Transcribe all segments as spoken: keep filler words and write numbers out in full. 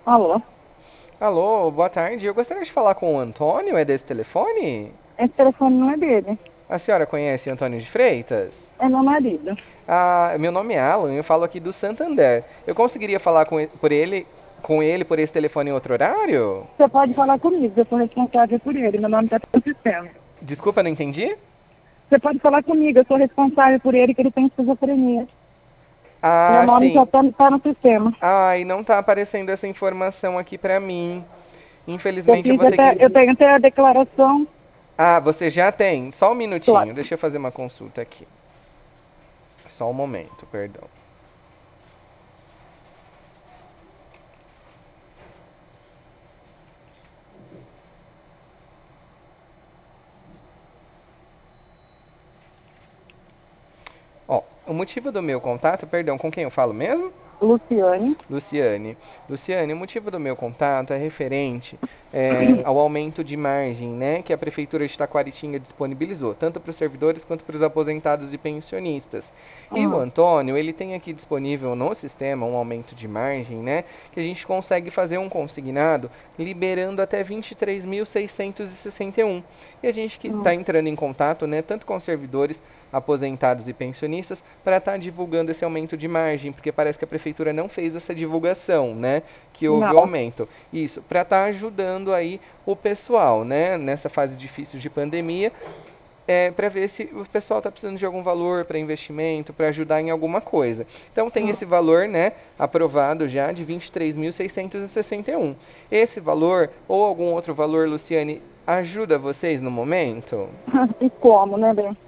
Alô? Alô, boa tarde. Eu gostaria de falar com o Antônio, é desse telefone? Esse telefone não é dele. A senhora conhece Antônio de Freitas? É meu marido. Ah, meu nome é Alan, eu falo aqui do Santander. Eu conseguiria falar com ele, por ele, com ele por esse telefone em outro horário? Você pode falar comigo, eu sou responsável por ele. Meu nome está no sistema. Desculpa, não entendi? Você pode falar comigo, eu sou responsável por ele, que ele tem esquizofrenia. Meu Ah, nome já sim. está tá no sistema. Ai, não tá aparecendo essa informação aqui pra mim. Eu Infelizmente eu fiz vou ter até, que. eu tenho até a declaração. Ah, você já tem? Só um Claro. minutinho, deixa eu fazer uma consulta aqui. Só um momento, perdão. Ó, o motivo do meu contato, perdão, com quem eu falo mesmo? Luciane. Luciane. Luciane, o motivo do meu contato é referente é, ao aumento de margem, né, que a Prefeitura de Taquaritinga disponibilizou, tanto para os servidores quanto para os aposentados e pensionistas. E o Hum, Antônio, ele tem aqui disponível no sistema um aumento de margem, né, que a gente consegue fazer um consignado liberando até vinte e três mil seiscentos e sessenta e um. E a gente que está hum. entrando em contato, né, tanto com servidores, aposentados e pensionistas, para estar tá divulgando esse aumento de margem, porque parece que a prefeitura não fez essa divulgação, né? Que houve o Não. aumento. Isso, para estar tá ajudando aí o pessoal, né? Nessa fase difícil de pandemia, é, para ver se o pessoal está precisando de algum valor para investimento, para ajudar em alguma coisa. Então tem Hum. esse valor, né, aprovado já de vinte e três mil seiscentos e sessenta e um. Esse valor ou algum outro valor, Luciane, ajuda vocês no momento? E como, né, bem?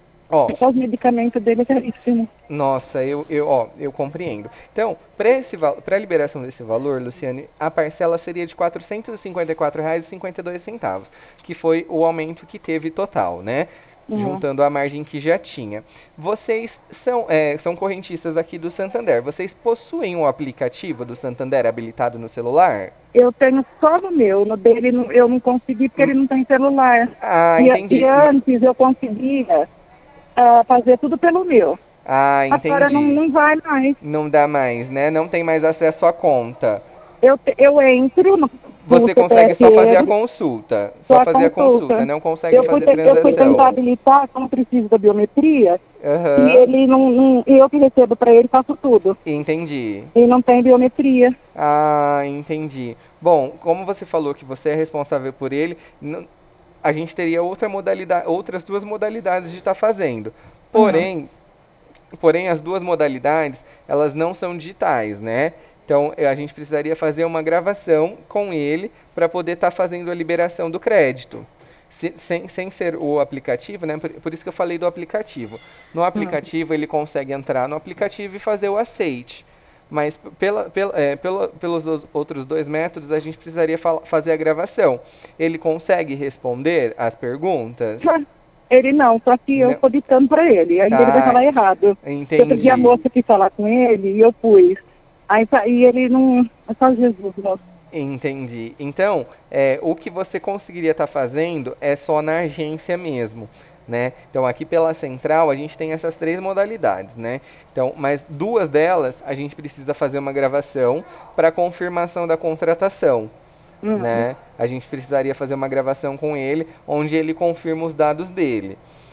Ó, Só os medicamentos dele é caríssimo. nossa, eu, eu, ó, eu compreendo. Então, para esse para a liberação desse valor, Luciane, a parcela seria de quatrocentos e cinquenta e quatro reais e cinquenta e dois centavos, que foi o aumento que teve total, né? Hum. Juntando a margem que já tinha. Vocês são, é, são correntistas aqui do Santander. Vocês possuem um aplicativo do Santander habilitado no celular? Eu tenho só no meu, no dele não- eu não consegui porque Hum, ele não tem celular. Ah, E, e entendi. Ma- antes eu conseguia ah, fazer tudo pelo meu. Ah, Agora não, entendi. não vai mais. Não dá mais, né? Não tem mais acesso à conta. Eu, te- eu entro no, no Você consegue C P F só fazer a dele, consulta. Só só a fazer a consulta, consulta. não consegue Eu fui, fazer te- eu fui tentar transação. habilitar, como preciso da biometria, e Aham, ele não, não e eu que recebo para ele faço tudo. entendi. Ele não tem biometria. Ah, entendi. Bom, como você falou que você é responsável por ele, n- a gente teria outra modalidade, outras duas modalidades de estar fazendo. Hum, Porém, porém as duas modalidades, elas não são digitais, né? Então, eh, a gente precisaria fazer uma gravação com ele para poder estar fazendo a liberação do crédito. Se- sem, sem ser o aplicativo, né? Por, por isso que eu falei do aplicativo. No hum. aplicativo, ele consegue entrar no aplicativo e fazer o aceite. Mas pela, pela, é, pela, pelos dos- outros dois métodos, a gente precisaria fal- fazer a gravação. Ele consegue responder as perguntas? Ele não, só que eu Não. estou ditando para ele. Ainda ele vai Ah, falar errado. Outro dia a entendi. moça quis falar com ele e eu pus. Aí sa- e ele não. É só Jesus, moço. Entendi. Então, é, o que você conseguiria estar fazendo é só na agência mesmo, né? Então, aqui pela central, a gente tem essas três modalidades, né? Então, mas duas delas a gente precisa fazer uma gravação para confirmação da contratação, Hum. né? A gente precisaria fazer uma gravação com ele, onde ele confirma os dados dele.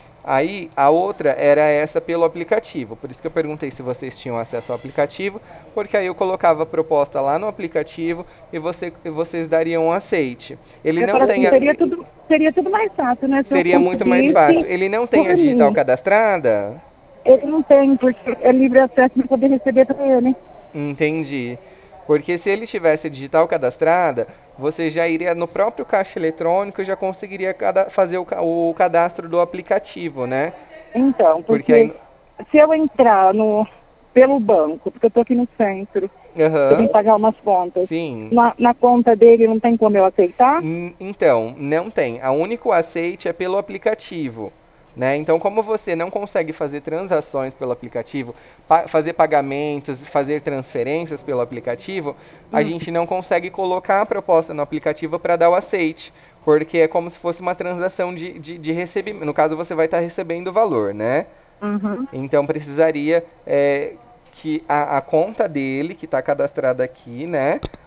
Aí a outra era essa pelo aplicativo. Por isso que eu perguntei se vocês tinham acesso ao aplicativo, porque aí eu colocava a proposta lá no aplicativo e, você, e vocês dariam um aceite. Ele Eu não falei tem assim, a, seria tudo, seria tudo mais fácil, né? Se eu seria muito mais fácil. conseguisse Ele não tem por a digital mim. cadastrada? Ele não tem, porque é livre acesso para poder receber para ele. Entendi. Porque se ele tivesse a digital cadastrada, você já iria no próprio caixa eletrônico e já conseguiria cada- fazer o, ca- o cadastro do aplicativo, né? Então, Porque porque aí. se eu entrar no, pelo banco, porque eu estou aqui no centro, eu Aham. tenho que pagar umas contas, Sim. na, na conta dele não tem como eu aceitar? Hum, Então, não tem. A único aceite é pelo aplicativo, né? Então, como você não consegue fazer transações pelo aplicativo, pa- fazer pagamentos, fazer transferências pelo aplicativo, a Hum, gente não consegue colocar a proposta no aplicativo para dar o aceite, porque é como se fosse uma transação de, de, de recebimento. No caso, você vai estar recebendo o valor, né? uhum. Então precisaria é, que a, a conta dele, que está cadastrada aqui, né?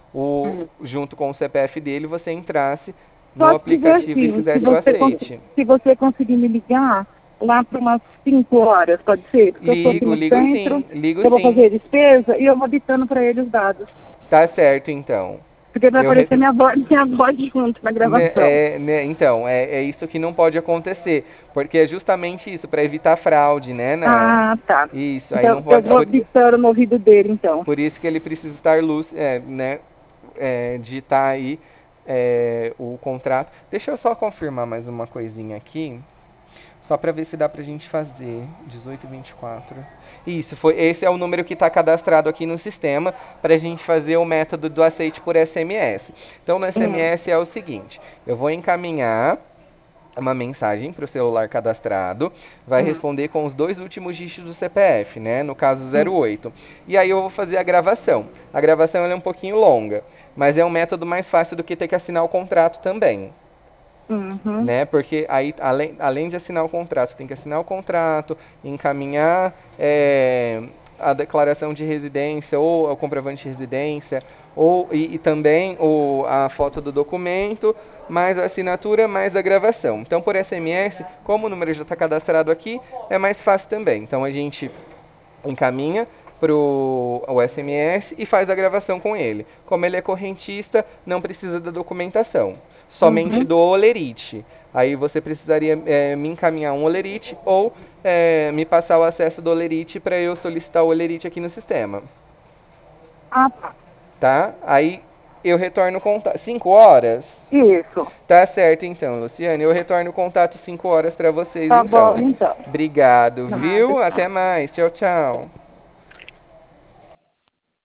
o, junto com o C P F dele, você entrasse no Só te dizer aplicativo e assim, se fizesse o você, cons- aceite. se você conseguir me ligar lá para umas cinco horas, pode ser? Porque eu estou aqui Ligo, no ligo centro, sim, ligo eu vou sim. fazer a despesa e eu vou ditando para ele os dados. Tá certo, então. Porque vai Eu aparecer re- minha voz, minha voz junto na Né, gravação. é, né, então, é, é isso que não pode acontecer, porque é justamente isso, para evitar fraude, né? Na, Ah, tá. isso, aí Então não eu pode. vou Por, ditando no ouvido dele, então. por isso que ele precisa estar lúcido, é, né? É, digitar aí é, o contrato. Deixa eu só confirmar mais uma coisinha aqui. Só para ver se dá pra gente fazer. dezoito e vinte e quatro. Isso, foi, esse é o número que está cadastrado aqui no sistema para a gente fazer o método do aceite por S M S. Então, no Hum, S M S é o seguinte: eu vou encaminhar uma mensagem para o celular cadastrado, vai hum, responder com os dois últimos dígitos do C P F, né? No caso zero hum. oito. E aí eu vou fazer a gravação. A gravação ela é um pouquinho longa, mas é um método mais fácil do que ter que assinar o contrato também, Uhum. né? Porque aí, além, além de assinar o contrato, tem que assinar o contrato, encaminhar é, a declaração de residência ou o comprovante de residência, ou, e, e também o, a foto do documento, mais a assinatura, mais a gravação. Então, por S M S, como o número já está cadastrado aqui, é mais fácil também. Então, a gente encaminha para o S M S e faz a gravação com ele. Como ele é correntista, não precisa da documentação, somente Uhum. do olerite. Aí você precisaria é, me encaminhar um olerite ou é, me passar o acesso do olerite para eu solicitar o olerite aqui no sistema, Ah, tá. tá? Aí eu retorno o contato. cinco horas? Isso. Tá certo então, Luciane. Eu retorno o contato cinco horas para vocês Tá bom, então. então. Obrigado, Nada, viu? Até tchau. mais. Tchau, tchau.